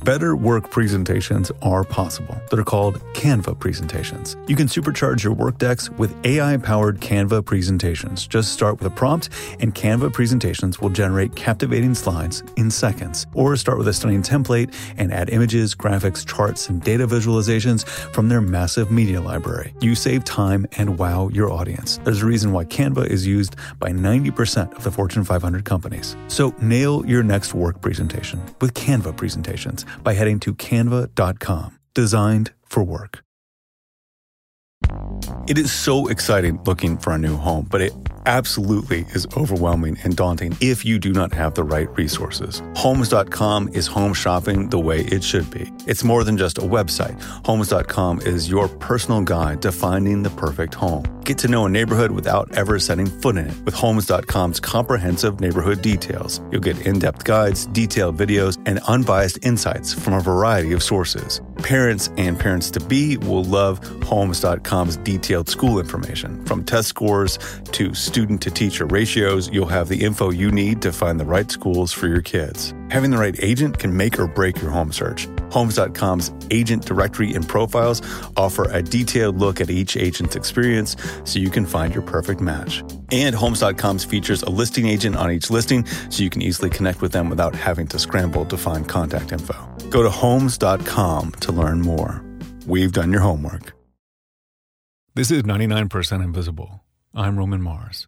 Better work presentations are possible. They're called Canva presentations. You can supercharge your work decks with AI-powered Canva presentations. Just start with a prompt, and Canva presentations will generate captivating slides in seconds. Or start with a stunning template and add images, graphics, charts, and data visualizations from their massive media library. You save time and wow your audience. There's a reason why Canva is used by 90% of the Fortune 500 companies. So nail your next work presentation with Canva presentations by heading to canva.com. Designed for work. It is so exciting looking for a new home, but it absolutely is overwhelming and daunting if you do not have the right resources. Homes.com is home shopping the way it should be. It's more than just a website. Homes.com is your personal guide to finding the perfect home. Get to know a neighborhood without ever setting foot in it with Homes.com's comprehensive neighborhood details. You'll get in-depth guides, detailed videos, and unbiased insights from a variety of sources. Parents and parents-to-be will love Homes.com's detailed school information. From test scores to student-to-teacher ratios, you'll have the info you need to find the right schools for your kids. Having the right agent can make or break your home search. Homes.com's agent directory and profiles offer a detailed look at each agent's experience so you can find your perfect match. And Homes.com's features a listing agent on each listing so you can easily connect with them without having to scramble to find contact info. Go to Homes.com to learn more. We've done your homework. This is 99% Invisible. I'm Roman Mars.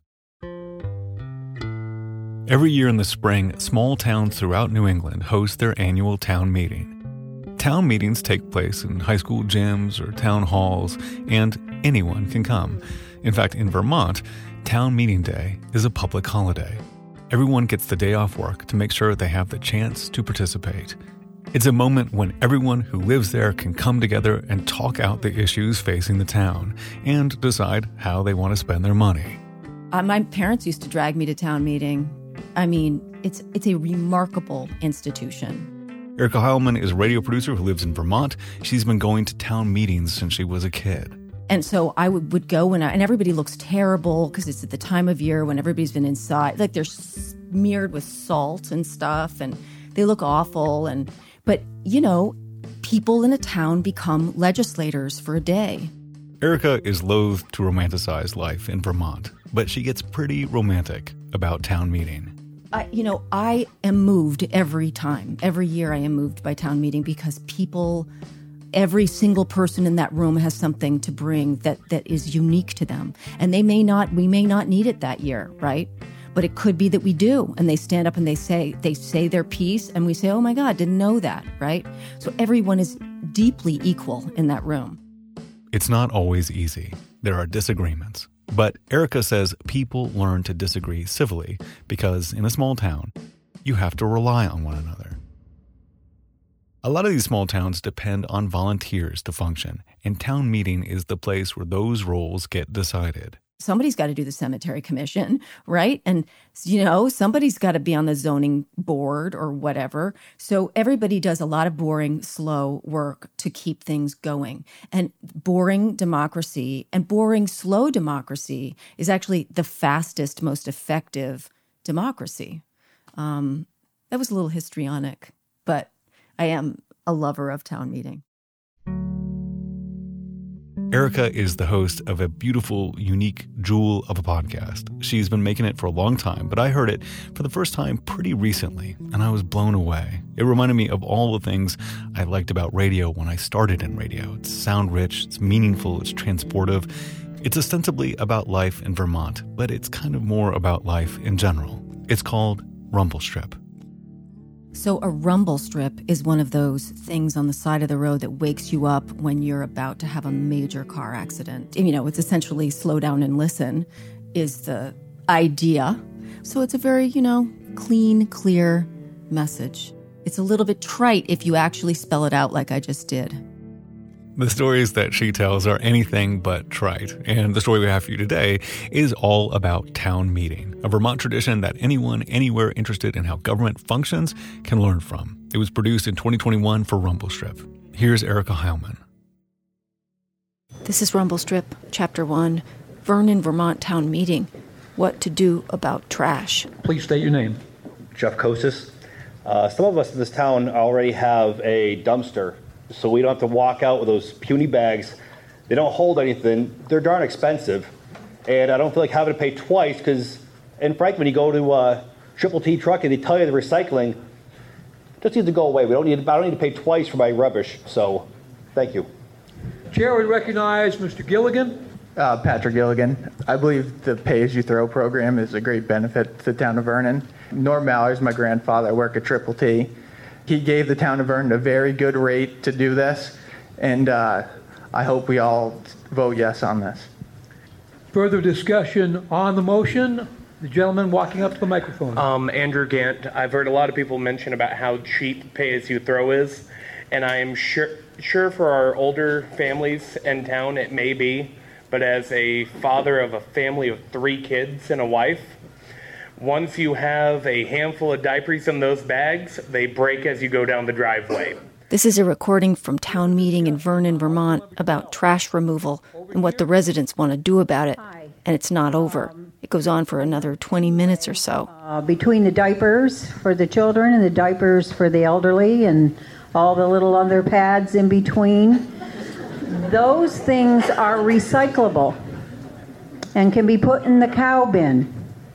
Every year in the spring, small towns throughout New England host their annual town meeting. Town meetings take place in high school gyms or town halls, and anyone can come. In fact, in Vermont, Town Meeting Day is a public holiday. Everyone gets the day off work to make sure they have the chance to participate. It's a moment when everyone who lives there can come together and talk out the issues facing the town and decide how they want to spend their money. My parents used to drag me to town meeting. I mean, it's a remarkable institution. Erica Heilman is a radio producer who lives in Vermont. She's been going to town meetings since she was a kid. And so I would go and everybody looks terrible because it's at the time of year when everybody's been inside. Like they're smeared with salt and stuff and they look awful. But, you know, people in a town become legislators for a day. Erica is loath to romanticize life in Vermont, but she gets pretty romantic about town meeting. I am moved every time. Every year I am moved by town meeting because every single person in that room has something to bring that is unique to them. And we may not need it that year, right? But it could be that we do. And they stand up and they say their piece and we say, oh my God, didn't know that, right? So everyone is deeply equal in that room. It's not always easy. There are disagreements. But Erica says people learn to disagree civilly because in a small town, you have to rely on one another. A lot of these small towns depend on volunteers to function, and town meeting is the place where those roles get decided. Somebody's got to do the cemetery commission, right? And, somebody's got to be on the zoning board or whatever. So everybody does a lot of boring, slow work to keep things going. And boring democracy and boring, slow democracy is actually the fastest, most effective democracy. That was a little histrionic, but I am a lover of town meeting. Erica is the host of a beautiful, unique jewel of a podcast. She's been making it for a long time, but I heard it for the first time pretty recently, and I was blown away. It reminded me of all the things I liked about radio when I started in radio. It's sound-rich, it's meaningful, it's transportive. It's ostensibly about life in Vermont, but it's kind of more about life in general. It's called Rumble Strip. So a rumble strip is one of those things on the side of the road that wakes you up when you're about to have a major car accident. It's essentially slow down and listen is the idea. So it's a very, clean, clear message. It's a little bit trite if you actually spell it out like I just did. The stories that she tells are anything but trite, and the story we have for you today is all about town meeting, a Vermont tradition that anyone, anywhere interested in how government functions can learn from. It was produced in 2021 for Rumble Strip. Here's Erica Heilman. This is Rumble Strip, Chapter 1, Vernon, Vermont Town Meeting, What to Do About Trash. Please state your name. Jeff Kosis, Some of us in this town already have a dumpster, so we don't have to walk out with those puny bags. They don't hold anything. They're darn expensive. And I don't feel like having to pay twice because in Franklin, you go to Triple T Truck and they tell you the recycling just needs to go away. I don't need to pay twice for my rubbish. So, thank you. Chair would recognize Mr. Gilligan. Patrick Gilligan. I believe the Pay-As-You-Throw program is a great benefit to the town of Vernon. Norm Mallory's my grandfather. I work at Triple T. He gave the town of Vernon a very good rate to do this, and I hope we all vote yes on this. Further discussion on the motion? The gentleman walking up to the microphone. Andrew Gant. I've heard a lot of people mention about how cheap pay-as-you-throw is, and I am sure for our older families in town it may be, but as a father of a family of 3 kids and a wife, once you have a handful of diapers in those bags, they break as you go down the driveway. This is a recording from town meeting in Vernon, Vermont about trash removal and what the residents want to do about it. And it's not over. It goes on for another 20 minutes or so. Between the diapers for the children and the diapers for the elderly and all the little other pads in between, those things are recyclable and can be put in the cow bin.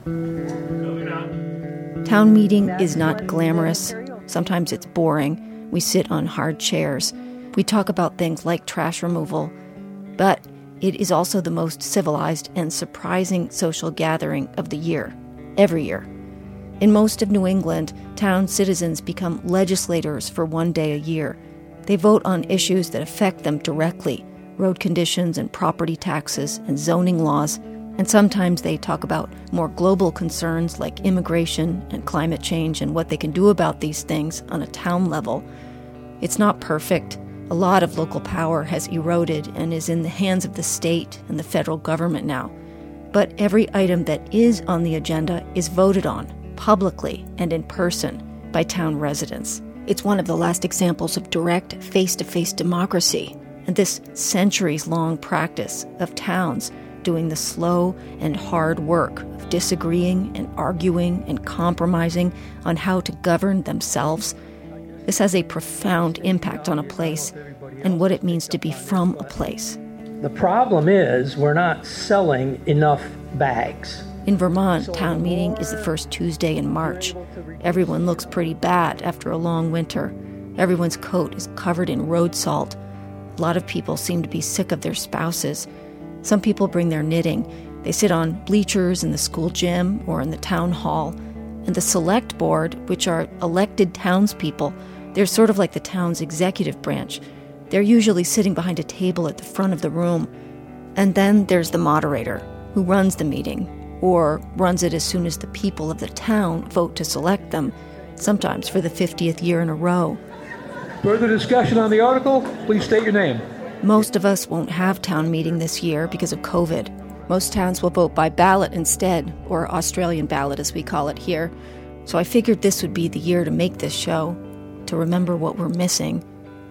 Town meeting is not glamorous. Sometimes it's boring. We sit on hard chairs. We talk about things like trash removal. But it is also the most civilized and surprising social gathering of the year, every year. In most of New England, town citizens become legislators for one day a year. They vote on issues that affect them directly, road conditions and property taxes and zoning laws, and sometimes they talk about more global concerns like immigration and climate change and what they can do about these things on a town level. It's not perfect. A lot of local power has eroded and is in the hands of the state and the federal government now. But every item that is on the agenda is voted on, publicly and in person, by town residents. It's one of the last examples of direct face-to-face democracy, and this centuries-long practice of towns doing the slow and hard work of disagreeing and arguing and compromising on how to govern themselves. This has a profound impact on a place and what it means to be from a place. The problem is we're not selling enough bags. In Vermont, town meeting is the first Tuesday in March. Everyone looks pretty bad after a long winter. Everyone's coat is covered in road salt. A lot of people seem to be sick of their spouses. Some people bring their knitting. They sit on bleachers in the school gym or in the town hall. And the select board, which are elected townspeople, they're sort of like the town's executive branch. They're usually sitting behind a table at the front of the room. And then there's the moderator, who runs the meeting, or runs it as soon as the people of the town vote to select them, sometimes for the 50th year in a row. Further discussion on the article? Please state your name. Most of us won't have town meeting this year because of COVID. Most towns will vote by ballot instead, or Australian ballot as we call it here. So I figured this would be the year to make this show, to remember what we're missing.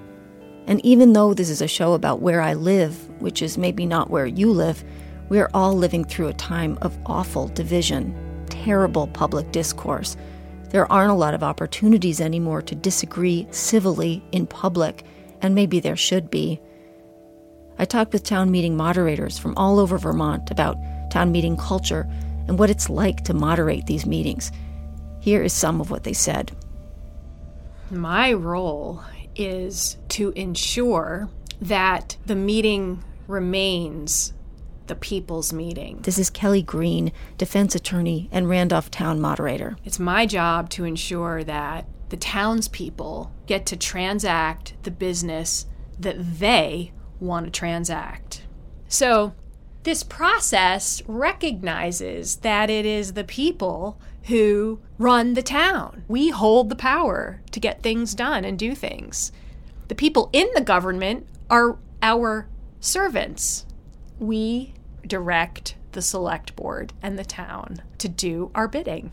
And even though this is a show about where I live, which is maybe not where you live, we are all living through a time of awful division, terrible public discourse. There aren't a lot of opportunities anymore to disagree civilly in public, and maybe there should be. I talked with town meeting moderators from all over Vermont about town meeting culture and what it's like to moderate these meetings. Here is some of what they said. My role is to ensure that the meeting remains the people's meeting. This is Kelly Green, defense attorney and Randolph town moderator. It's my job to ensure that the townspeople get to transact the business that they want to transact. So this process recognizes that it is the people who run the town. We hold the power to get things done and do things. The people in the government are our servants. We direct the select board and the town to do our bidding.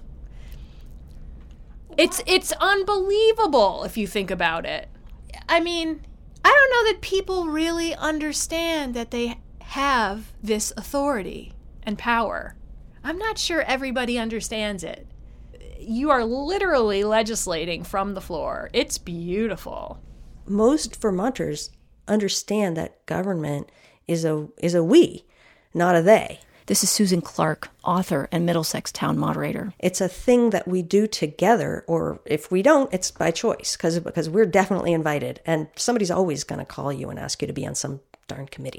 It's unbelievable if you think about it. I mean, I don't know that people really understand that they have this authority and power. I'm not sure everybody understands it. you are literally legislating from the floor. It's beautiful. Most Vermonters understand that government is a we, not a they. This is Susan Clark, author and Middlesex town moderator. It's a thing that we do together, or if we don't, it's by choice, because we're definitely invited, and somebody's always going to call you and ask you to be on some darn committee.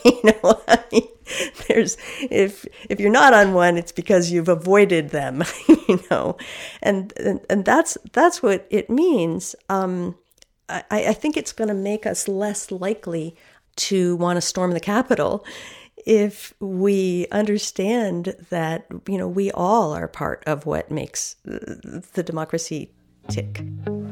If you're not on one, it's because you've avoided them, and that's what it means. I think it's going to make us less likely to want to storm the Capitol if we understand that, we all are part of what makes the democracy tick.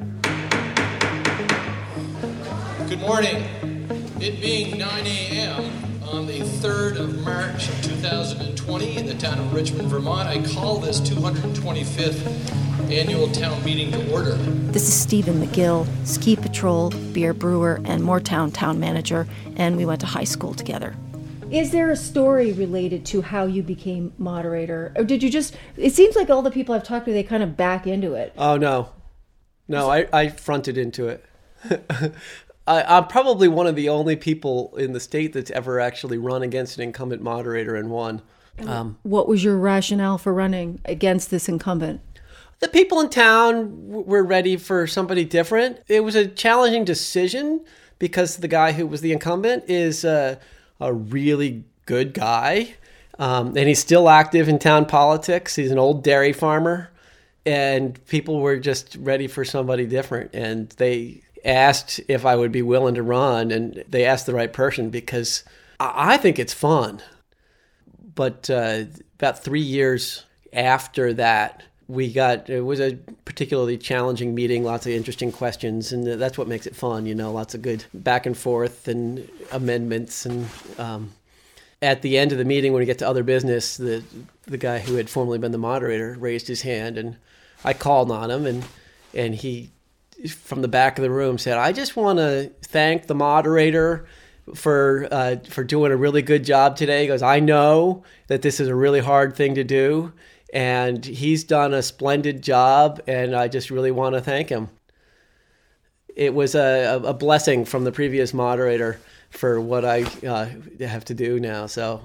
Good morning. It being 9 a.m. on the 3rd of March 2020 in the town of Richmond, Vermont, I call this 225th annual town meeting to order. This is Stephen McGill, ski patrol, beer brewer, and Moortown town manager, and we went to high school together. Is there a story related to how you became moderator? Or did you just, it seems like all the people I've talked to, they kind of back into it. Oh, no. No, I fronted into it. I'm probably one of the only people in the state that's ever actually run against an incumbent moderator and won. What was your rationale for running against this incumbent? The people in town were ready for somebody different. It was a challenging decision because the guy who was the incumbent is a really good guy. And he's still active in town politics. He's an old dairy farmer. And people were just ready for somebody different. And they asked if I would be willing to run. And they asked the right person because I think it's fun. But about 3 years after that, it was a particularly challenging meeting, lots of interesting questions, and that's what makes it fun, lots of good back and forth and amendments. And at the end of the meeting, when we get to other business, the guy who had formerly been the moderator raised his hand, and I called on him, and he, from the back of the room, said, "I just want to thank the moderator for doing a really good job today." He goes, "I know that this is a really hard thing to do, and he's done a splendid job, and I just really want to thank him." It was a blessing from the previous moderator for what I have to do now. So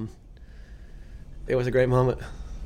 it was a great moment.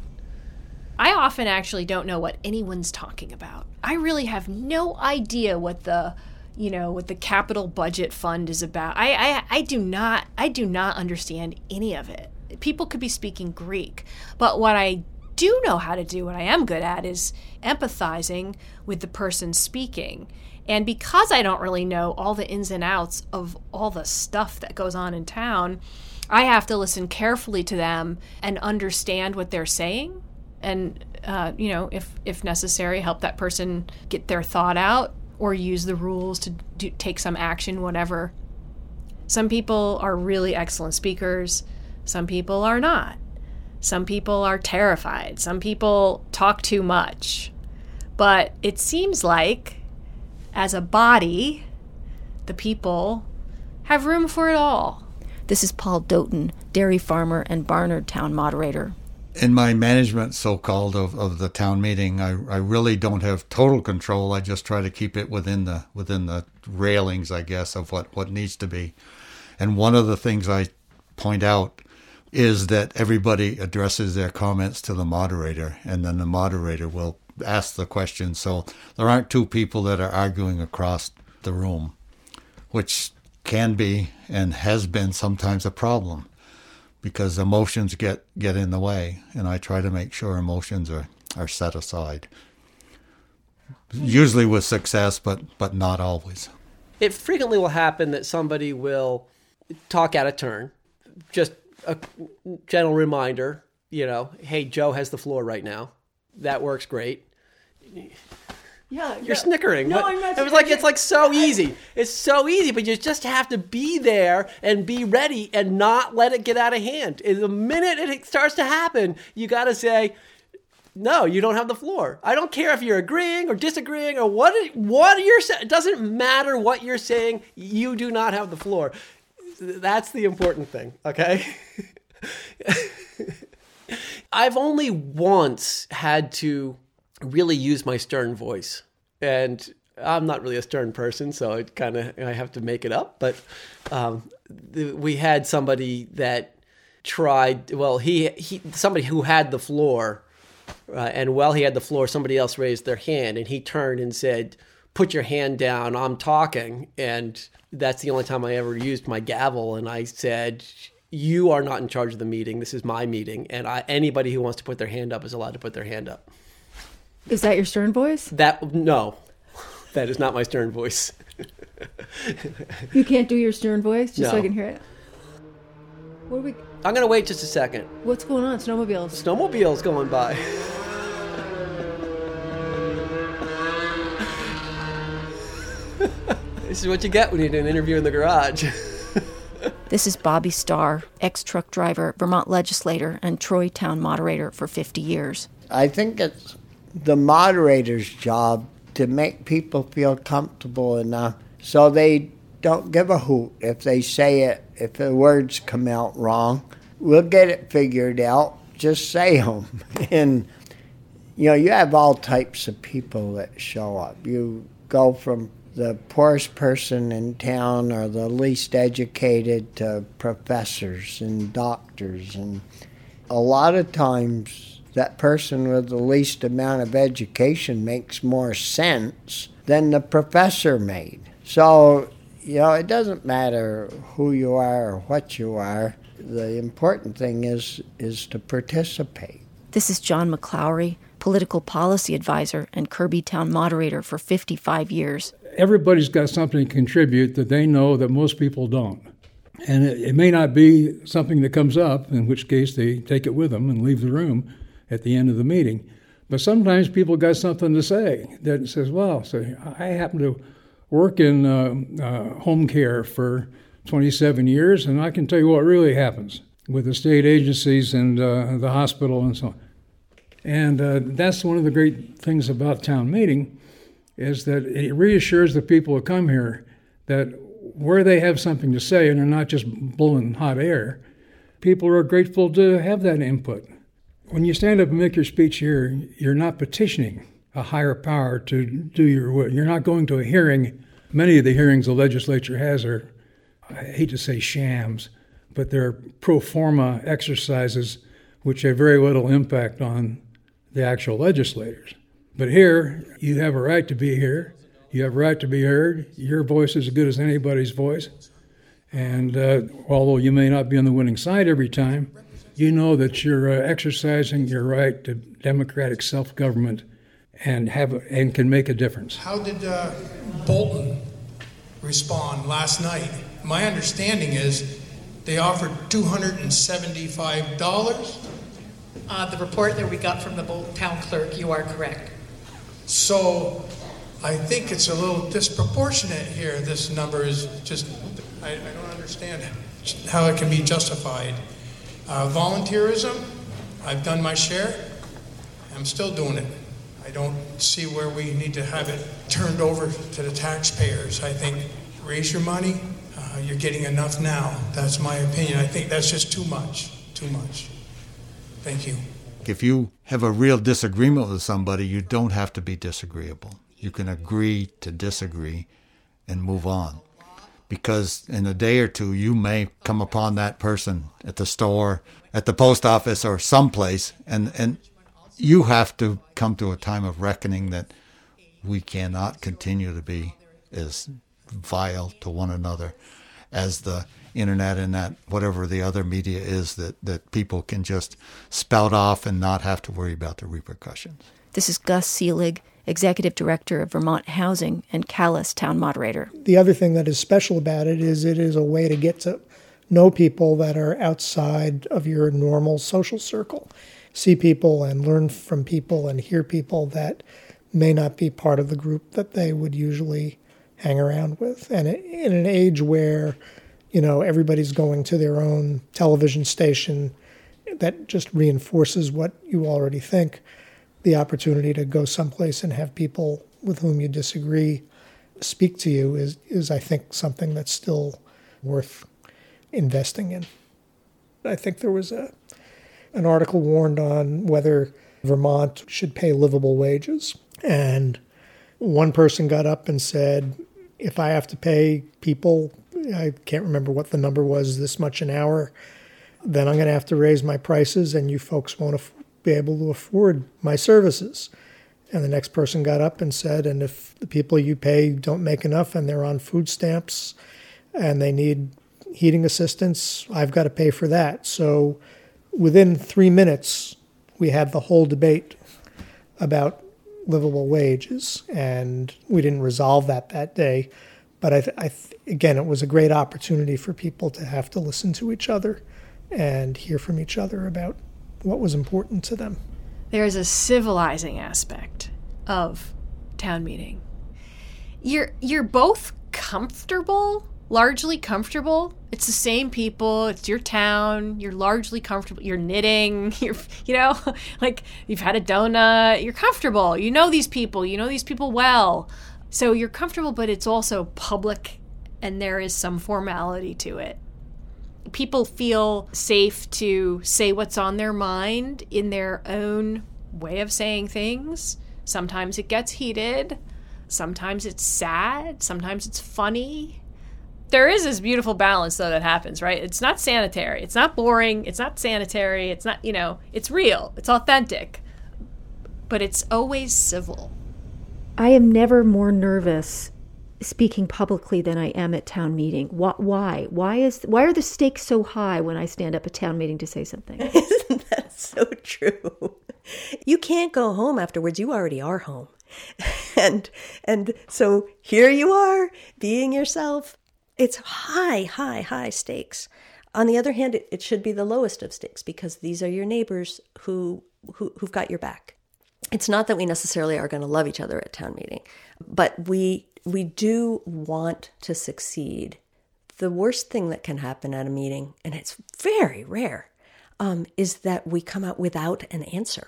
I often actually don't know what anyone's talking about. I really have no idea what the capital budget fund is about. I do not understand any of it. People could be speaking Greek, but what I do know how to do, what I am good at, is empathizing with the person speaking. And because I don't really know all the ins and outs of all the stuff that goes on in town, I have to listen carefully to them and understand what they're saying. And, if necessary, help that person get their thought out or use the rules to take some action, whatever. Some people are really excellent speakers. Some people are not. Some people are terrified. Some people talk too much. But it seems like, as a body, the people have room for it all. This is Paul Doughton, dairy farmer and Barnard town moderator. In my management, so-called, of the town meeting, I really don't have total control. I just try to keep it within the railings, I guess, of what needs to be. And one of the things I point out is that everybody addresses their comments to the moderator, and then the moderator will ask the question. So there aren't two people that are arguing across the room, which can be and has been sometimes a problem because emotions get in the way, and I try to make sure emotions are set aside. Usually with success, but not always. It frequently will happen that somebody will talk out of turn. Just a gentle reminder, hey, Joe has the floor right now. That works great. Yeah, you're snickering. No, I'm not. It's like so easy. It's so easy, but you just have to be there and be ready and not let it get out of hand. And the minute it starts to happen, you got to say, "No, you don't have the floor." I don't care if you're agreeing or disagreeing or what you're saying. It doesn't matter what you're saying. You do not have the floor. That's the important thing, okay? I've only once had to really use my stern voice. And I'm not really a stern person, so I have to make it up. But we had somebody that tried, somebody who had the floor, and while he had the floor, somebody else raised their hand, and he turned and said, "Put your hand down, I'm talking." And that's the only time I ever used my gavel. And I said, "You are not in charge of the meeting. This is my meeting. And anybody who wants to put their hand up is allowed to put their hand up." Is that your stern voice? No, that is not my stern voice. You can't do your stern voice just so I No. can hear it? I'm going to wait just a second. What's going on? Snowmobiles. Snowmobiles going by. This is what you get when you do an interview in the garage. This is Bobby Starr, ex-truck driver, Vermont legislator, and Troy town moderator for 50 years. I think it's the moderator's job to make people feel comfortable enough so they don't give a hoot if they say it, if the words come out wrong. We'll get it figured out. Just say them. And, you have all types of people that show up. You go from the poorest person in town or the least educated to professors and doctors. And a lot of times that person with the least amount of education makes more sense than the professor made. So, it doesn't matter who you are or what you are. The important thing is to participate. This is John McClowry, political policy advisor and Kirby town moderator for 55 years. Everybody's got something to contribute that they know that most people don't. And it may not be something that comes up, in which case they take it with them and leave the room at the end of the meeting. But sometimes people got something to say that says, well, I happen to work in home care for 27 years, and I can tell you what really happens with the state agencies and the hospital and so on. And that's one of the great things about town meeting, is that it reassures the people who come here that where they have something to say and they're not just blowing hot air, people are grateful to have that input. When you stand up and make your speech here, you're not petitioning a higher power to do your work. You're not going to a hearing. Many of the hearings the legislature has are, I hate to say shams, but they're pro forma exercises which have very little impact on the actual legislators. But here, you have a right to be here. You have a right to be heard. Your voice is as good as anybody's voice. And although you may not be on the winning side every time, you know that you're exercising your right to democratic self-government and can make a difference. How did Bolton respond last night? My understanding is they offered $275. The report that we got from the Bolton town clerk, you are correct. So I think it's a little disproportionate here. This number is just, I don't understand how it can be justified. Volunteerism, I've done my share. I'm still doing it. I don't see where we need to have it turned over to the taxpayers. I think raise your money. You're getting enough now. That's my opinion. I think that's just too much. Thank you. If you have a real disagreement with somebody, you don't have to be disagreeable. You can agree to disagree and move on. Because in a day or two, you may come upon that person at the store, at the post office, or someplace, and you have to come to a time of reckoning that we cannot continue to be as vile to one another as the internet and that whatever the other media is that people can just spout off and not have to worry about the repercussions. This is Gus Seelig, Executive Director of Vermont Housing and Calais Town Moderator. The other thing that is special about it is a way to get to know people that are outside of your normal social circle. See people and learn from people and hear people that may not be part of the group that they would usually hang around with. And in an age where, everybody's going to their own television station, that just reinforces what you already think. The opportunity to go someplace and have people with whom you disagree speak to you is I think, something that's still worth investing in. I think there was an article warned on whether Vermont should pay livable wages. And one person got up and said, if I have to pay people, I can't remember what the number was, this much an hour, then I'm going to have to raise my prices and you folks won't be able to afford my services. And the next person got up and said, and if the people you pay don't make enough and they're on food stamps and they need heating assistance, I've got to pay for that. So within 3 minutes, we had the whole debate about livable wages, and we didn't resolve that day. But again, it was a great opportunity for people to have to listen to each other and hear from each other about what was important to them. There is a civilizing aspect of town meeting. You're both comfortable, largely comfortable. It's the same people. It's your town. You're largely comfortable. You're knitting. Like you've had a donut. You're comfortable. You know these people. You know these people well. So you're comfortable, but it's also public, and there is some formality to it. People feel safe to say what's on their mind in their own way of saying things. Sometimes it gets heated. Sometimes it's sad. Sometimes it's funny. There is this beautiful balance, though, that happens, right? It's not sanitary. It's not boring. It's not sanitary. It's not, it's real. It's authentic. But it's always civil. I am never more nervous speaking publicly than I am at town meeting. Why? Why are the stakes so high when I stand up at town meeting to say something? Isn't that so true? You can't go home afterwards. You already are home. And so here you are, being yourself. It's high stakes. On the other hand, it should be the lowest of stakes, because these are your neighbors who've got your back. It's not that we necessarily are going to love each other at town meeting, but we do want to succeed. The worst thing that can happen at a meeting, and it's very rare, is that we come out without an answer.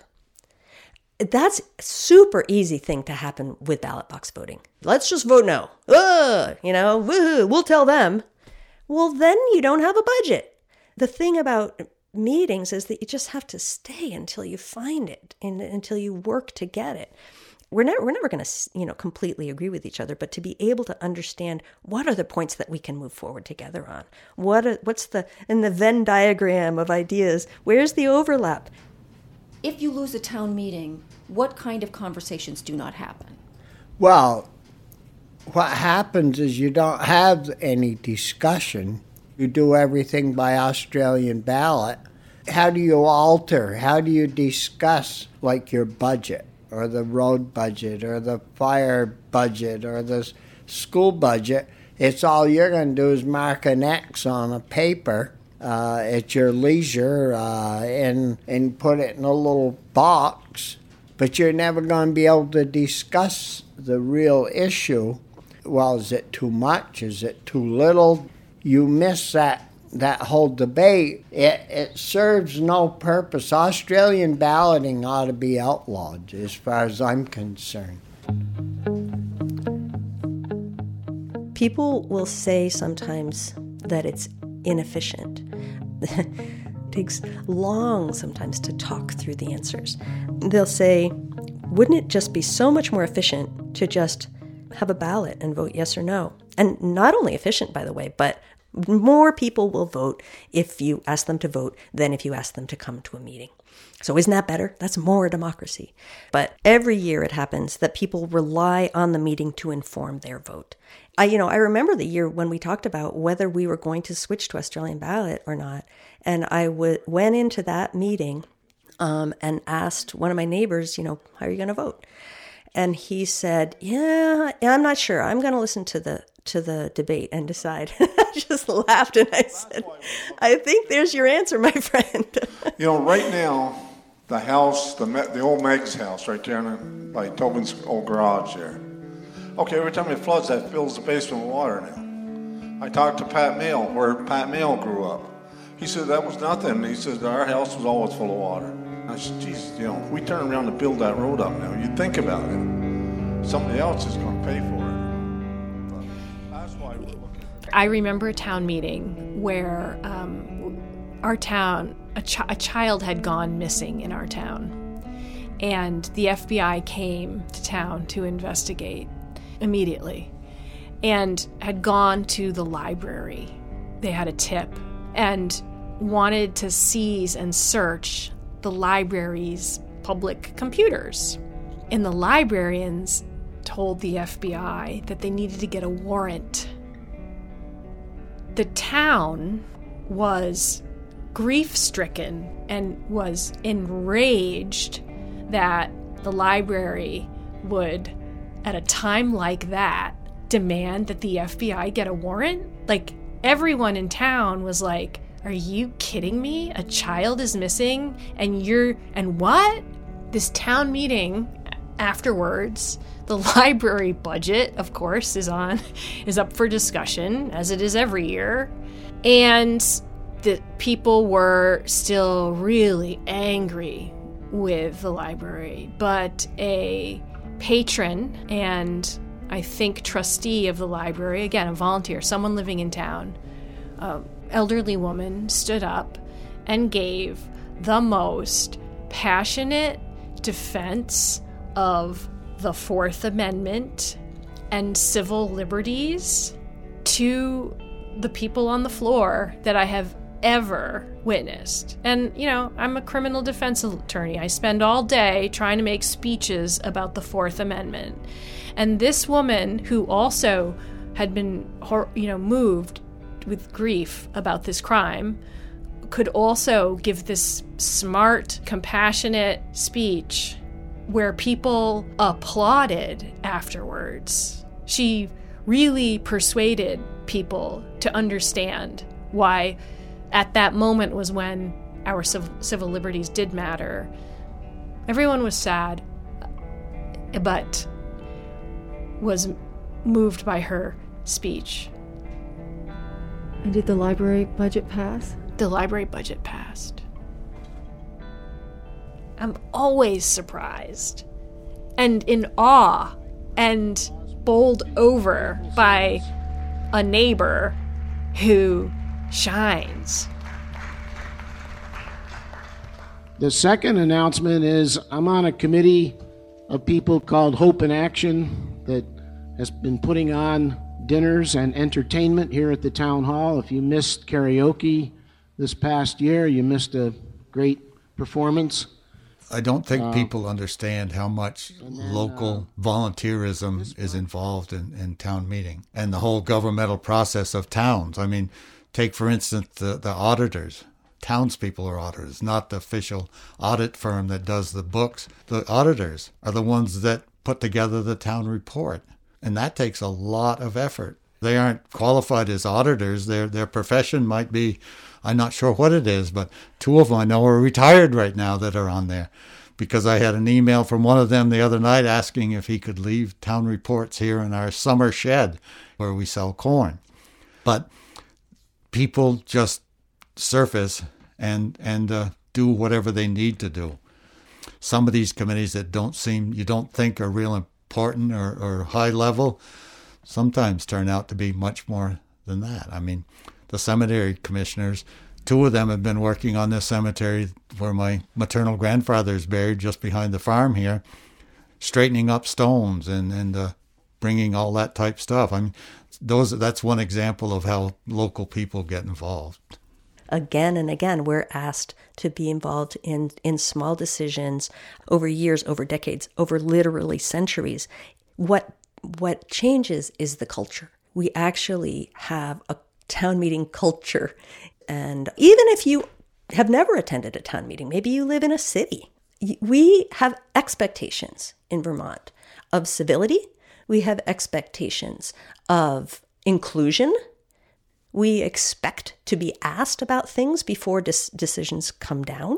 That's a super easy thing to happen with ballot box voting. Let's just vote no. Woo-hoo, we'll tell them. Well, then you don't have a budget. The thing about meetings is that you just have to stay until you find it and until you work to get it. We're never going to, completely agree with each other, but to be able to understand what are the points that we can move forward together on. What's in the Venn diagram of ideas, where's the overlap? If you lose a town meeting, what kind of conversations do not happen? Well, what happens is you don't have any discussion. You do everything by Australian ballot. How do you alter? How do you discuss, like, your budget, or the road budget, or the fire budget, or the school budget? It's all you're going to do is mark an X on a paper at your leisure and put it in a little box. But you're never going to be able to discuss the real issue. Well, is it too much? Is it too little? You miss that whole debate. It serves no purpose. Australian balloting ought to be outlawed, as far as I'm concerned. People will say sometimes that it's inefficient. It takes long sometimes to talk through the answers. They'll say, wouldn't it just be so much more efficient to just have a ballot and vote yes or no? And not only efficient, by the way, but more people will vote if you ask them to vote than if you ask them to come to a meeting. So isn't that better? That's more democracy. But every year it happens that people rely on the meeting to inform their vote. I remember the year when we talked about whether we were going to switch to Australian ballot or not. And I went into that meeting and asked one of my neighbors, how are you going to vote? And he said, yeah, I'm not sure. I'm going to listen to the debate and decide. I just laughed and I said, I think there's your answer, my friend. Right now, the house, the old Meg's house right there by Tobin's old garage there. Okay, every time it floods, that fills the basement with water now. I talked to Pat Mail, where Pat Mail grew up. He said that was nothing. He said our house was always full of water. I said, geez, if we turn around to build that road up now, you think about it. Somebody else is going to pay for it. But that's why we're looking. I remember a town meeting where our town, a child had gone missing in our town. And the FBI came to town to investigate immediately and had gone to the library. They had a tip and wanted to seize and search the library's public computers. And the librarians told the FBI that they needed to get a warrant. The town was grief-stricken and was enraged that the library would, at a time like that, demand that the FBI get a warrant. Like, everyone in town was like, are you kidding me? A child is missing and what? This town meeting afterwards, the library budget, of course, is up for discussion, as it is every year. And the people were still really angry with the library. But a patron and I think trustee of the library, again, a volunteer, someone living in town, elderly woman, stood up and gave the most passionate defense of the Fourth Amendment and civil liberties to the people on the floor that I have ever witnessed. And, I'm a criminal defense attorney. I spend all day trying to make speeches about the Fourth Amendment. And this woman, who also had been, moved with grief about this crime, could also give this smart, compassionate speech where people applauded afterwards. She really persuaded people to understand why at that moment was when our civil liberties did matter. Everyone was sad, but was moved by her speech. And did the library budget pass? The library budget passed. I'm always surprised and in awe and bowled over by a neighbor who shines. The second announcement is I'm on a committee of people called Hope in Action that has been putting on dinners and entertainment here at the town hall. If you missed karaoke this past year, you missed a great performance. I don't think people understand how much local volunteerism is involved in town meeting and the whole governmental process of towns. I mean, take, for instance, the auditors. Townspeople are auditors, not the official audit firm that does the books. The auditors are the ones that put together the town report, and that takes a lot of effort. They aren't qualified as auditors. Their profession might be, I'm not sure what it is, but two of them I know are retired right now that are on there, because I had an email from one of them the other night asking if he could leave town reports here in our summer shed where we sell corn. But people just surface and do whatever they need to do. Some of these committees that you don't think are real important or high level, sometimes turn out to be much more than that. I mean, the cemetery commissioners, two of them have been working on this cemetery where my maternal grandfather is buried, just behind the farm here, straightening up stones and bringing all that type stuff. I mean, that's one example of how local people get involved. Again and again, we're asked to be involved in small decisions over years, over decades, over literally centuries. What changes is the culture. We actually have a town meeting culture. And even if you have never attended a town meeting, maybe you live in a city, we have expectations in Vermont of civility. We have expectations of inclusion. We expect to be asked about things before decisions come down.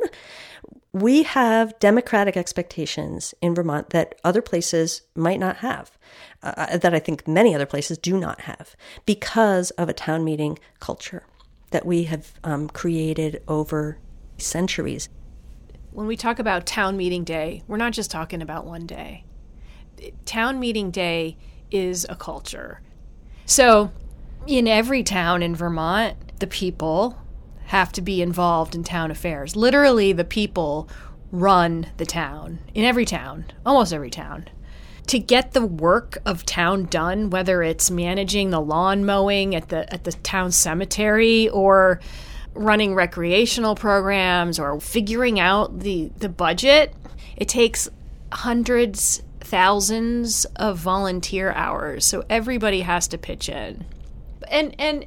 We have democratic expectations in Vermont that other places might not have, that I think many other places do not have, because of a town meeting culture that we have created over centuries. When we talk about town meeting day, we're not just talking about one day. Town meeting day is a culture. So in every town in Vermont, the people have to be involved in town affairs. Literally, the people run the town, in every town, almost every town. To get the work of town done, whether it's managing the lawn mowing at the town cemetery or running recreational programs or figuring out the budget, it takes hundreds, thousands of volunteer hours. So everybody has to pitch in. And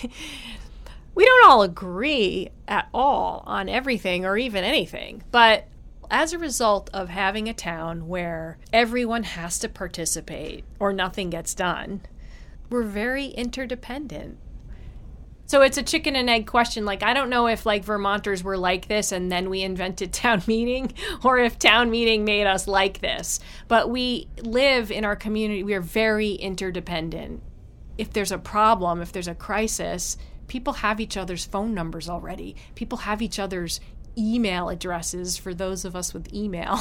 we don't all agree at all on everything or even anything, but as a result of having a town where everyone has to participate or nothing gets done, we're very interdependent. So it's a chicken and egg question. Like, I don't know if like Vermonters were like this and then we invented town meeting, or if town meeting made us like this. But we live in our community. We are very interdependent. If there's a problem, if there's a crisis, people have each other's phone numbers already. People have each other's email addresses for those of us with email.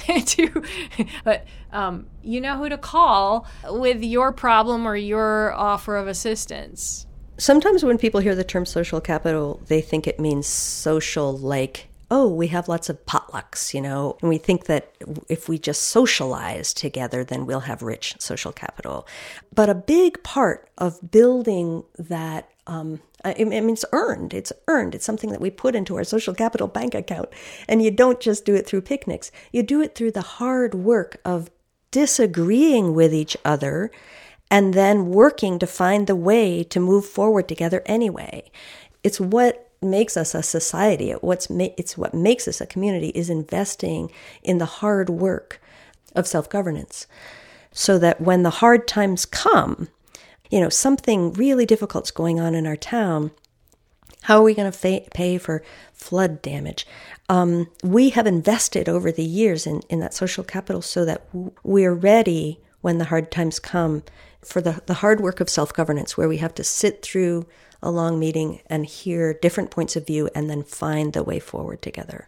But you know who to call with your problem or your offer of assistance. Sometimes when people hear the term social capital, they think it means social like, oh, we have lots of potlucks, and we think that if we just socialize together, then we'll have rich social capital. But a big part of building that, it's earned. It's something that we put into our social capital bank account. And you don't just do it through picnics. You do it through the hard work of disagreeing with each other and then working to find the way to move forward together anyway. It's what makes us a society. It's what makes us a community, is investing in the hard work of self-governance, so that when the hard times come, something really difficult's going on in our town, how are we going to pay for flood damage? We have invested over the years in that social capital so that we're ready when the hard times come for the hard work of self-governance, where we have to sit through a long meeting and hear different points of view and then find the way forward together.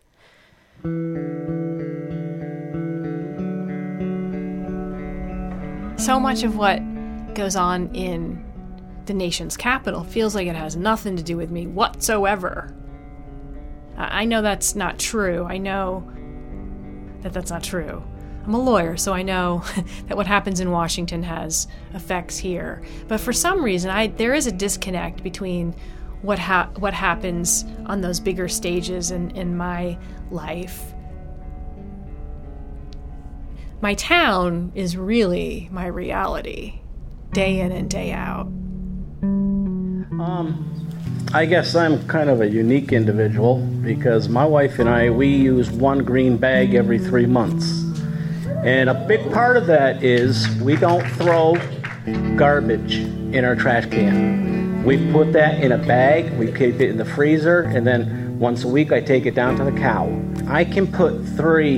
So much of what goes on in the nation's capital feels like it has nothing to do with me whatsoever. I know that's not true. I know that that's not true. I'm a lawyer, so I know that what happens in Washington has effects here. But for some reason, there is a disconnect between what happens on those bigger stages in my life. My town is really my reality, day in and day out. I guess I'm kind of a unique individual because my wife and we use one green bag every 3 months. And a big part of that is we don't throw garbage in our trash can. We put that in a bag, we keep it in the freezer, and then once a week I take it down to the cow. I can put 3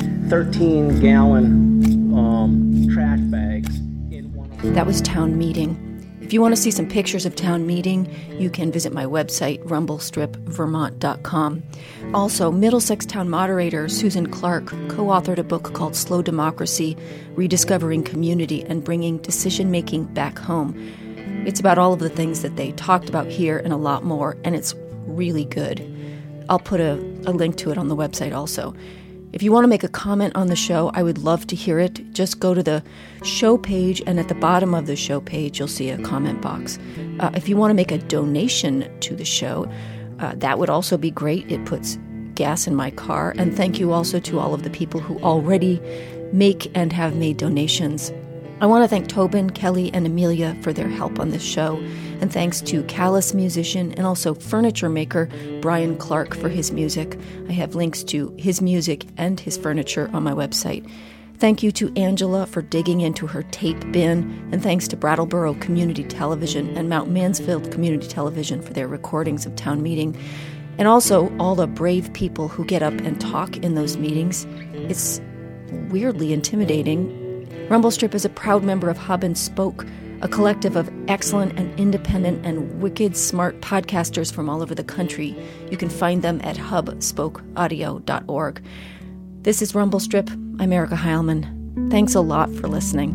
13-gallon trash bags in one of them. That was town meeting. If you want to see some pictures of town meeting, you can visit my website, rumblestripvermont.com. Also, Middlesex town moderator Susan Clark co-authored a book called Slow Democracy, Rediscovering Community and Bringing Decision-Making Back Home. It's about all of the things that they talked about here and a lot more, and it's really good. I'll put a link to it on the website also. If you want to make a comment on the show, I would love to hear it. Just go to the show page, and at the bottom of the show page, you'll see a comment box. If you want to make a donation to the show, that would also be great. It puts gas in my car. And thank you also to all of the people who already make and have made donations. I want to thank Tobin, Kelly, and Amelia for their help on this show. And thanks to Callous musician and also furniture maker Brian Clark for his music. I have links to his music and his furniture on my website. Thank you to Angela for digging into her tape bin, and thanks to Brattleboro Community Television and Mount Mansfield Community Television for their recordings of town meeting. And also all the brave people who get up and talk in those meetings. It's weirdly intimidating. Rumble Strip is a proud member of Hub and Spoke, a collective of excellent and independent and wicked smart podcasters from all over the country. You can find them at hubspokeaudio.org. This is Rumble Strip. I'm Erica Heilman. Thanks a lot for listening.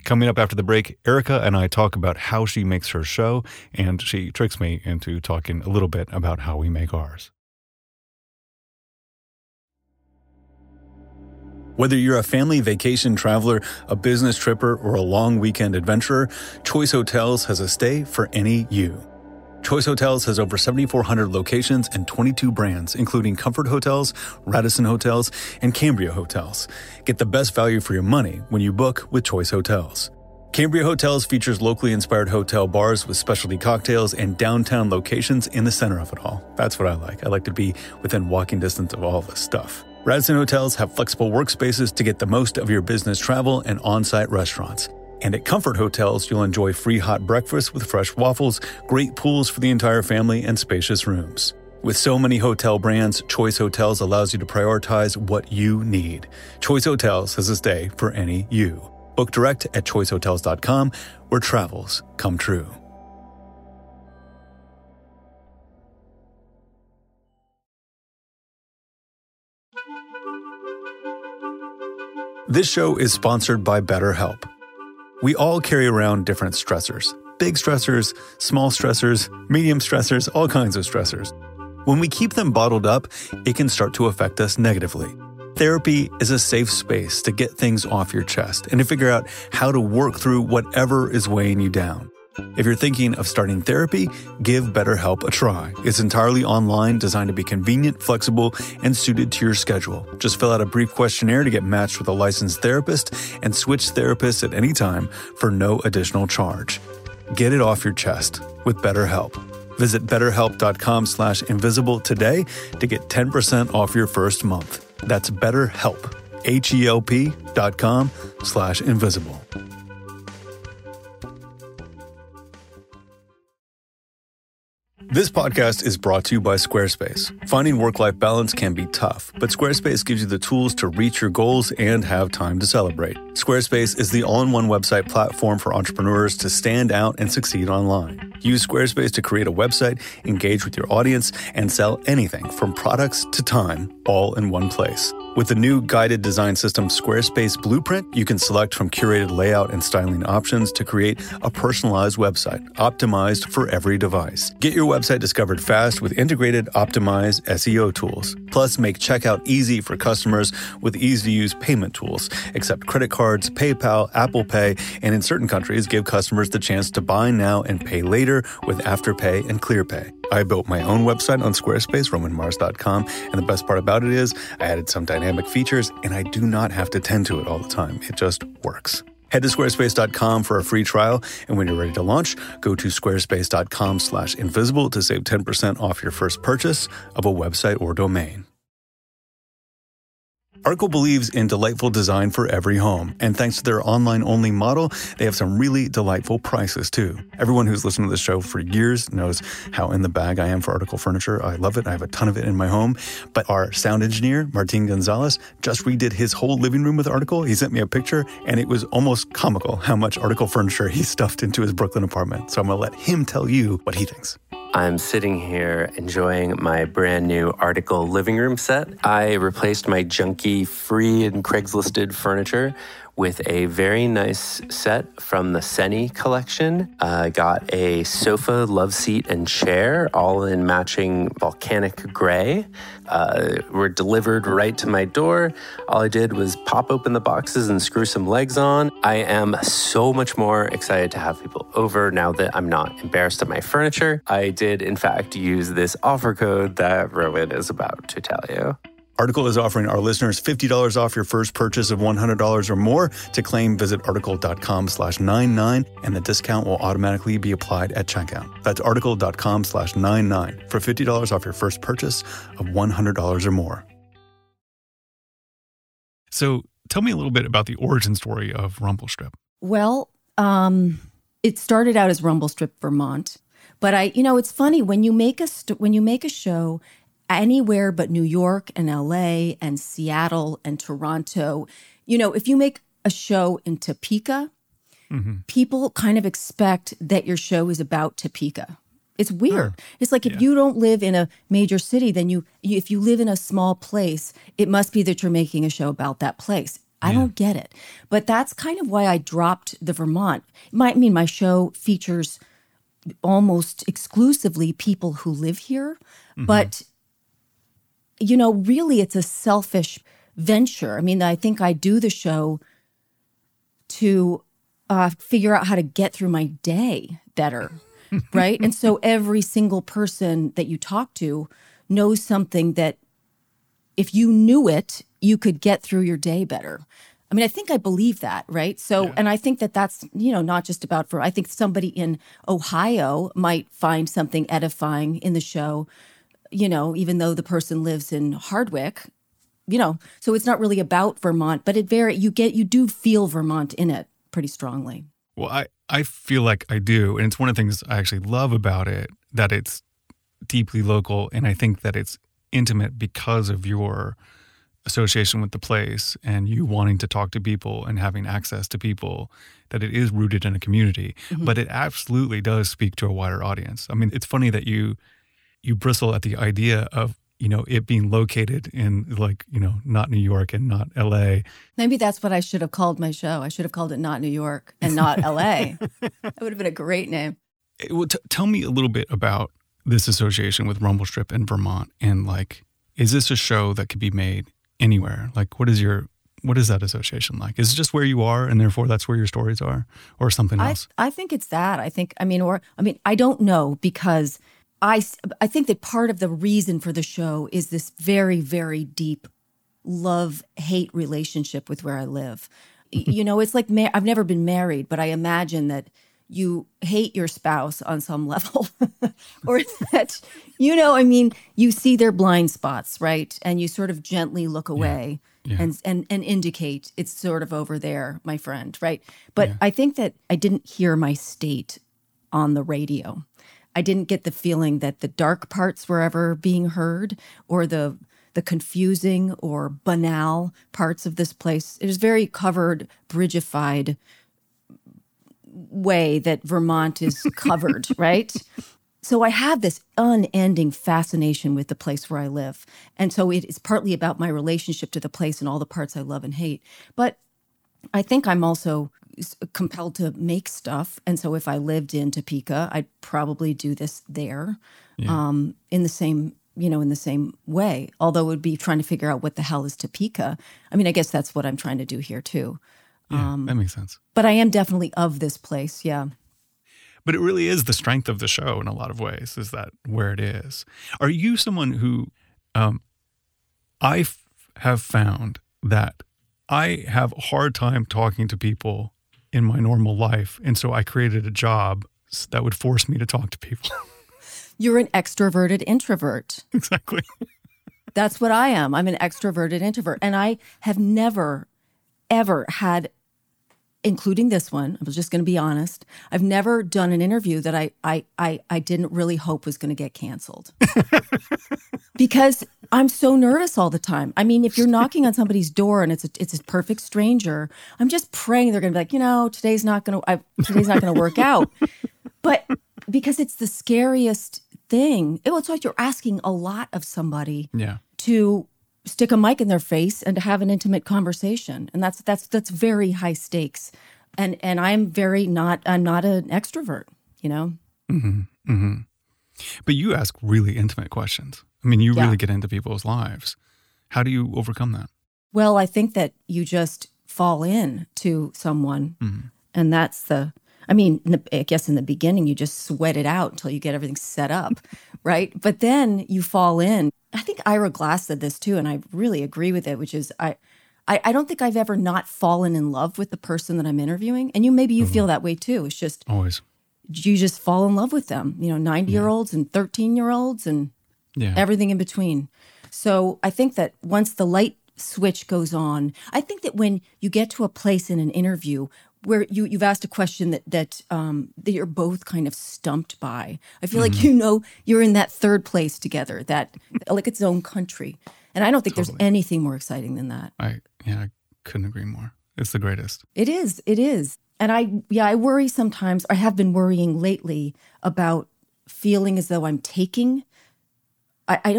Coming up after the break, Erica and I talk about how she makes her show, and she tricks me into talking a little bit about how we make ours. Whether you're a family vacation traveler, a business tripper, or a long weekend adventurer, Choice Hotels has a stay for any you. Choice Hotels has over 7,400 locations and 22 brands, including Comfort Hotels, Radisson Hotels, and Cambria Hotels. Get the best value for your money when you book with Choice Hotels. Cambria Hotels features locally inspired hotel bars with specialty cocktails and downtown locations in the center of it all. That's what I like. I like to be within walking distance of all this stuff. Radisson Hotels have flexible workspaces to get the most of your business travel and on-site restaurants. And at Comfort Hotels, you'll enjoy free hot breakfast with fresh waffles, great pools for the entire family, and spacious rooms. With so many hotel brands, Choice Hotels allows you to prioritize what you need. Choice Hotels has a stay for any you. Book direct at choicehotels.com, where travels come true. This show is sponsored by BetterHelp. We all carry around different stressors. Big stressors, small stressors, medium stressors, all kinds of stressors. When we keep them bottled up, it can start to affect us negatively. Therapy is a safe space to get things off your chest and to figure out how to work through whatever is weighing you down. If you're thinking of starting therapy, give BetterHelp a try. It's entirely online, designed to be convenient, flexible, and suited to your schedule. Just fill out a brief questionnaire to get matched with a licensed therapist and switch therapists at any time for no additional charge. Get it off your chest with BetterHelp. Visit BetterHelp.com/invisible today to get 10% off your first month. That's BetterHelp, HELP.com/invisible. This podcast is brought to you by Squarespace. Finding work-life balance can be tough, but Squarespace gives you the tools to reach your goals and have time to celebrate. Squarespace is the all-in-one website platform for entrepreneurs to stand out and succeed online. Use Squarespace to create a website, engage with your audience, and sell anything from products to time, all in one place. With the new guided design system Squarespace Blueprint, you can select from curated layout and styling options to create a personalized website, optimized for every device. Get your website discovered fast with integrated, optimized SEO tools. Plus, make checkout easy for customers with easy-to-use payment tools. Accept credit cards, PayPal, Apple Pay, and in certain countries, give customers the chance to buy now and pay later with Afterpay and ClearPay. I built my own website on Squarespace, RomanMars.com, and the best part about it is I added some dynamic features, and I do not have to tend to it all the time. It just works. Head to squarespace.com for a free trial, and when you're ready to launch, go to squarespace.com/invisible to save 10% off your first purchase of a website or domain. Article believes in delightful design for every home, and thanks to their online-only model, they have some really delightful prices, too. Everyone who's listened to this show for years knows how in the bag I am for Article furniture. I love it. I have a ton of it in my home. But our sound engineer, Martin Gonzalez, just redid his whole living room with Article. He sent me a picture, and it was almost comical how much Article furniture he stuffed into his Brooklyn apartment. So I'm going to let him tell you what he thinks. I'm sitting here enjoying my brand new Article living room set. I replaced my junky free and Craigslisted furniture with a very nice set from the Seni collection. Got a sofa, love seat, and chair, all in matching volcanic gray. Were delivered right to my door. All I did was pop open the boxes and screw some legs on. I am so much more excited to have people over now that I'm not embarrassed of my furniture. I did, in fact, use this offer code that Rowan is about to tell you. Article is offering our listeners $50 off your first purchase of $100 or more. To claim, visit article.com/99, and the discount will automatically be applied at checkout. That's article.com/99 for $50 off your first purchase of $100 or more. So tell me a little bit about the origin story of Rumblestrip. Well, it started out as Rumblestrip Vermont, but it's funny when you make a show anywhere but New York and LA and Seattle and Toronto, if you make a show in Topeka, people kind of expect that your show is about Topeka. It's weird. It's like if you don't live in a major city, then if you live in a small place, it must be that you're making a show about that place. I don't get it. But that's kind of why I dropped the Vermont. My show features almost exclusively people who live here. Mm-hmm. But, really it's a selfish venture. I mean, I think I do the show to figure out how to get through my day better, right? And so every single person that you talk to knows something that if you knew it, you could get through your day better. I mean, I think I believe that, right? So, and I think that that's, not just about I think somebody in Ohio might find something edifying in the show, even though the person lives in Hardwick, so it's not really about Vermont, but you do feel Vermont in it pretty strongly. Well, I feel like I do. And it's one of the things I actually love about it, that it's deeply local. And I think that it's intimate because of your association with the place and you wanting to talk to people and having access to people, that it is rooted in a community. Mm-hmm. But it absolutely does speak to a wider audience. I mean, it's funny that you bristle at the idea of, it being located in not New York and not LA. Maybe that's what I should have called my show. I should have called it Not New York and Not LA. That would have been a great name. Well, tell me a little bit about this association with Rumble Strip in Vermont. And is this a show that could be made anywhere? What is that association like? Is it just where you are and therefore that's where your stories are, or something else? I think it's that. I don't know, because I think that part of the reason for the show is this very, very deep love-hate relationship with where I live. It's like I've never been married, but I imagine that you hate your spouse on some level or that, you see their blind spots, right? And you sort of gently look away and indicate it's sort of over there, my friend, right? But I think that I didn't hear my state on the radio. I didn't get the feeling that the dark parts were ever being heard, or the confusing or banal parts of this place. It was very covered, bridgified way that Vermont is covered, right? So I have this unending fascination with the place where I live. And so it is partly about my relationship to the place and all the parts I love and hate. But I think I'm also compelled to make stuff. And so if I lived in Topeka, I'd probably do this there in the same way. Although it would be trying to figure out what the hell is Topeka. I mean, I guess that's what I'm trying to do here too. Yeah, that makes sense. But I am definitely of this place, yeah. But it really is the strength of the show in a lot of ways, is that where it is. Are you someone who I have found that I have a hard time talking to people in my normal life, and so I created a job that would force me to talk to people. You're an extroverted introvert. Exactly. That's what I am. I'm an extroverted introvert. And I have never, ever had, including this one, I was just going to be honest, I've never done an interview that I didn't really hope was going to get canceled. Because I'm so nervous all the time. I mean, if you're knocking on somebody's door and it's a perfect stranger, I'm just praying they're going to be like, today's not going to work out. But because it's the scariest thing, it's like you're asking a lot of somebody to stick a mic in their face and to have an intimate conversation. And that's very high stakes. And I'm not an extrovert, Mm-hmm. Mm-hmm. But you ask really intimate questions. I mean, you really get into people's lives. How do you overcome that? Well, I think that you just fall in to someone. Mm-hmm. And that's I guess in the beginning, you just sweat it out until you get everything set up, right? But then you fall in. I think Ira Glass said this too, and I really agree with it, which is I don't think I've ever not fallen in love with the person that I'm interviewing. And maybe you feel that way too. It's just always. You just fall in love with them, 90-year-olds and 13-year-olds and everything in between. So I think that once the light switch goes on, I think that when you get to a place in an interview where you've asked a question that you're both kind of stumped by, I feel like you're in that third place together, that like its own country. And I don't think there's anything more exciting than that. I couldn't agree more. It's the greatest. It is. And I worry sometimes, I have been worrying lately about feeling as though I'm taking. I don't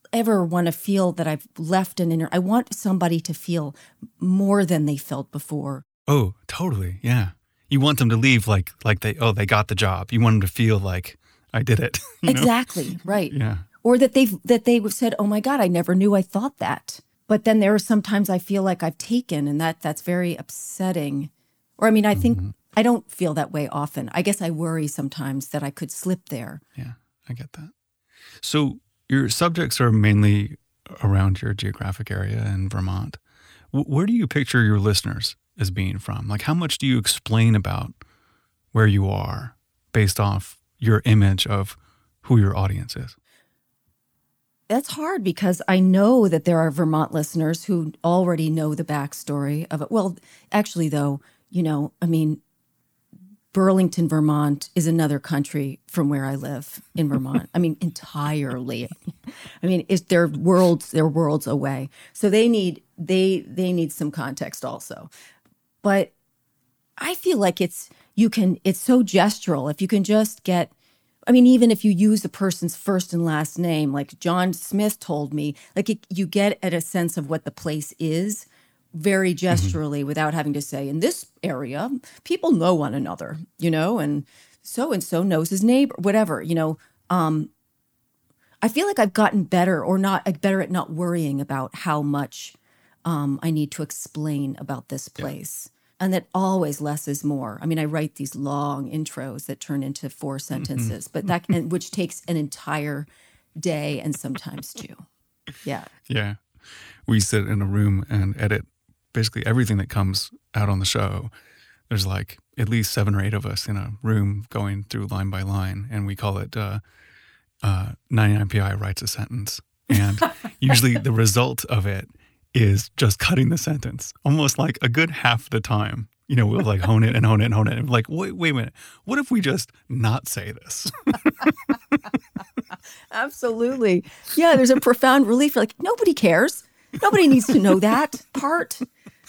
ever want to feel that I've left an inner. I want somebody to feel more than they felt before. Oh, totally. Yeah. You want them to leave like they got the job. You want them to feel like I did it. Exactly. Right. Yeah. Or that they've said, oh my God, I never knew I thought that. But then there are sometimes I feel like I've taken, and that's very upsetting. Or I mean, I think I don't feel that way often. I guess I worry sometimes that I could slip there. Yeah, I get that. So your subjects are mainly around your geographic area in Vermont. Where do you picture your listeners as being from? Like, how much do you explain about where you are based off your image of who your audience is? That's hard because I know that there are Vermont listeners who already know the backstory of it. Well, actually, though, I mean, Burlington, Vermont is another country from where I live in Vermont. I mean, entirely. I mean, they're worlds away. So they need some context also. But I feel like it's so gestural. If you can just get, I mean, even if you use the person's first and last name, like John Smith told me, like you get at a sense of what the place is very gesturally without having to say, in this area, people know one another, and so knows his neighbor, whatever, I feel like I've gotten better at not worrying about how much I need to explain about this place. And that always less is more. I mean, I write these long intros that turn into 4 sentences, but which takes an entire day and sometimes 2. Yeah. Yeah. We sit in a room and edit basically everything that comes out on the show. There's like at least 7 or 8 of us in a room going through line by line, and we call it 99PI writes a sentence. And usually the result of it is just cutting the sentence, almost like a good half the time. We'll like hone it and hone it and hone it. And like, wait a minute, what if we just not say this? Absolutely. Yeah, there's a profound relief. Like, nobody cares. Nobody needs to know that part.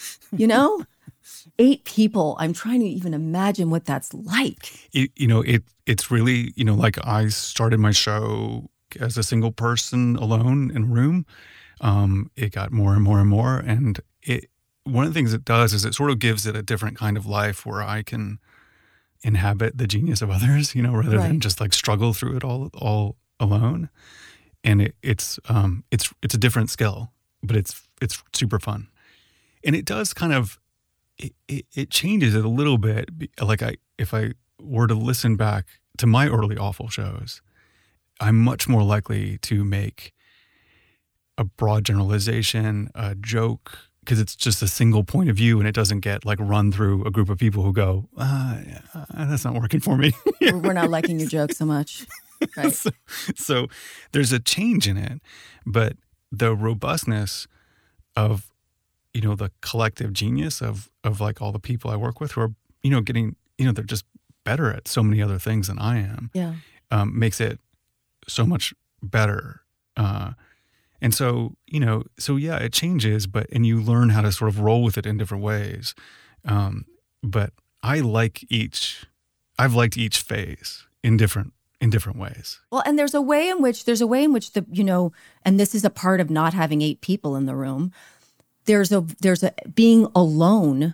8 people. I'm trying to even imagine what that's like. It's really, like I started my show as a single person alone in a room. It got more and more and more. And one of the things it does is it sort of gives it a different kind of life where I can inhabit the genius of others, rather than just like struggle through it all alone. And it's a different skill, but it's super fun. And it does kind of, it changes it a little bit. Like if I were to listen back to my early awful shows, I'm much more likely to make a broad generalization, a joke, because it's just a single point of view and it doesn't get like run through a group of people who go, that's not working for me. We're not liking your joke so much. Right. So there's a change in it, but the robustness of, the collective genius of like all the people I work with who are, getting, they're just better at so many other things than I am. Yeah. Makes it so much better. And so, yeah, it changes, and you learn how to sort of roll with it in different ways. But I've liked each phase in different ways. Well, and there's a way in which the, and this is a part of not having 8 people in the room. There's a being alone,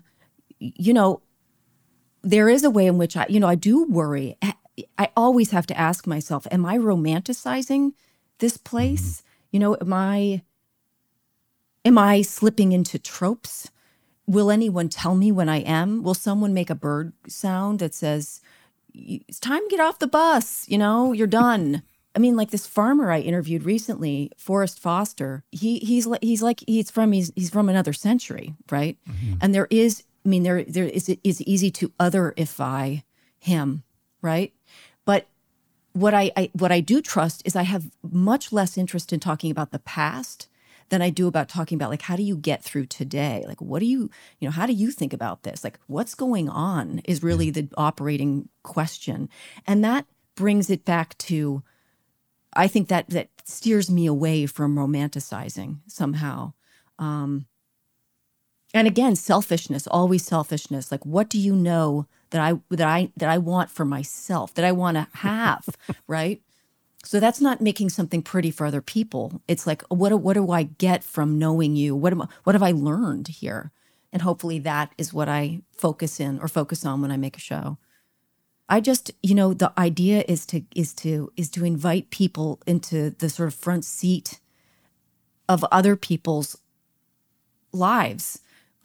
there is a way in which I do worry. I always have to ask myself, am I romanticizing this place? Am I slipping into tropes? Will anyone tell me when I am? Will someone make a bird sound that says, it's time to get off the bus, you're done? I mean, like this farmer I interviewed recently, Forrest Foster, he's from another century, right? Mm-hmm. And there is easy to otherify him, right? But what I do trust is I have much less interest in talking about the past than I do about talking about, like, how do you get through today? Like, what do you how do you think about this? Like, what's going on is really the operating question. And that brings it back to, I think that steers me away from romanticizing somehow. And again, selfishness, always selfishness. Like, what do you know that I want for myself, that I want to have, right? So that's not making something pretty for other people. It's like, what do I get from knowing you? What have I learned here? And hopefully that is what I focus on when I make a show. I just, the idea is to invite people into the sort of front seat of other people's lives.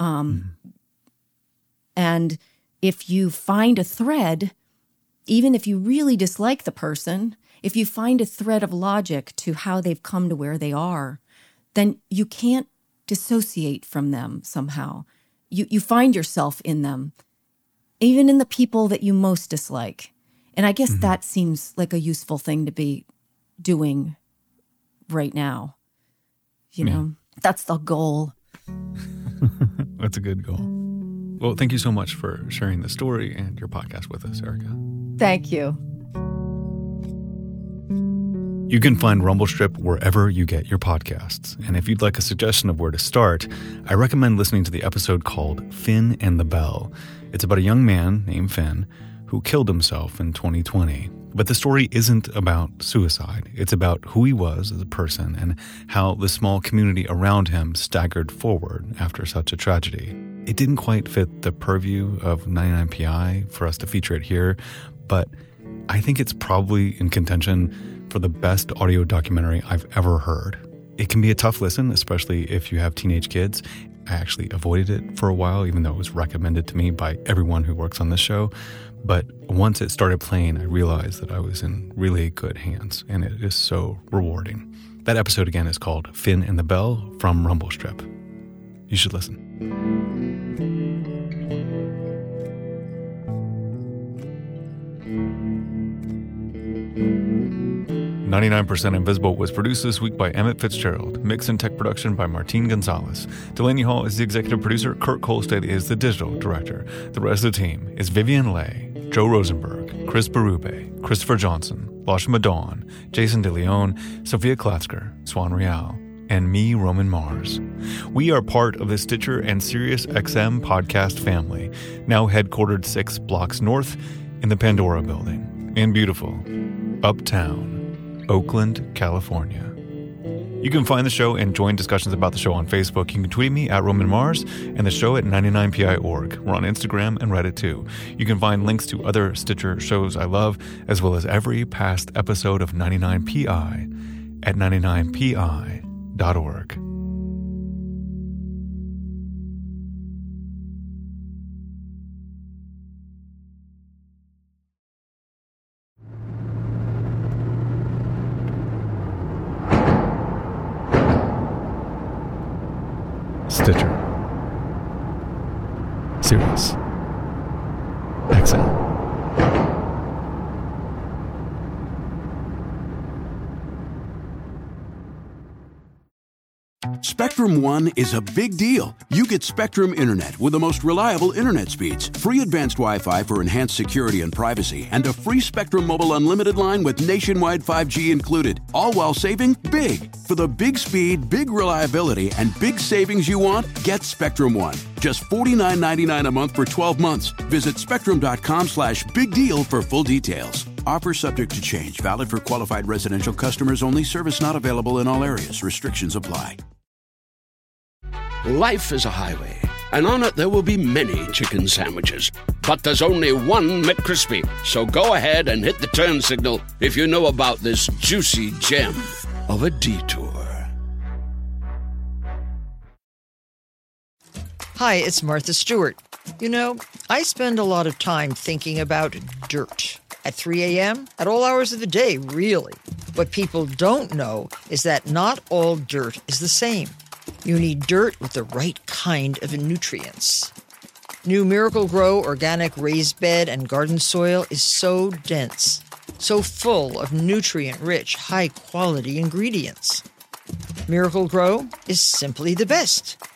And if you find a thread, even if you really dislike the person, if you find a thread of logic to how they've come to where they are, then you can't dissociate from them somehow. You find yourself in them, even in the people that you most dislike. And I guess that seems like a useful thing to be doing right now. That's the goal. That's a good goal. Well, thank you so much for sharing the story and your podcast with us, Erica. Thank you. You can find Rumble Strip wherever you get your podcasts. And if you'd like a suggestion of where to start, I recommend listening to the episode called Finn and the Bell. It's about a young man named Finn who killed himself in 2020. But the story isn't about suicide. It's about who he was as a person and how the small community around him staggered forward after such a tragedy. It didn't quite fit the purview of 99PI for us to feature it here, but I think it's probably in contention for the best audio documentary I've ever heard. It can be a tough listen, especially if you have teenage kids. I actually avoided it for a while, even though it was recommended to me by everyone who works on this show. But once it started playing, I realized that I was in really good hands, and it is so rewarding. That episode again is called Finn and the Bell from Rumble Strip. You should listen. 99% Invisible was produced this week by Emmett Fitzgerald. Mix and tech production by Martine Gonzalez. Delaney Hall is the executive producer. Kurt Kolstad is the digital director. The rest of the team is Vivian Leigh, Joe Rosenberg, Chris Berube, Christopher Johnson, Lasha Madon, Jason DeLeon, Sophia Klatzker, Swan Real, and me, Roman Mars. We are part of the Stitcher and SiriusXM podcast family, now headquartered 6 blocks north in the Pandora building in beautiful Uptown, Oakland, California. You can find the show and join discussions about the show on Facebook. You can tweet me at Roman Mars and the show at 99pi.org. We're on Instagram and Reddit too. You can find links to other Stitcher shows I love, as well as every past episode of 99pi at 99pi.org. Stitcher, Sirius, XM. Spectrum One is a big deal. You get Spectrum Internet with the most reliable internet speeds, free advanced Wi-Fi for enhanced security and privacy, and a free Spectrum Mobile Unlimited line with nationwide 5G included, all while saving big. For the big speed, big reliability, and big savings you want, get Spectrum One. Just $49.99 a month for 12 months. Visit spectrum.com/big deal for full details. Offer subject to change. Valid for qualified residential customers only. Service not available in all areas. Restrictions apply. Life is a highway, and on it there will be many chicken sandwiches. But there's only one McCrispy. So go ahead and hit the turn signal if you know about this juicy gem of a detour. Hi, it's Martha Stewart. You know, I spend a lot of time thinking about dirt. At 3 a.m., at all hours of the day, really. What people don't know is that not all dirt is the same. You need dirt with the right kind of nutrients. New Miracle-Gro organic raised bed and garden soil is so dense, so full of nutrient-rich, high-quality ingredients. Miracle-Gro is simply the best.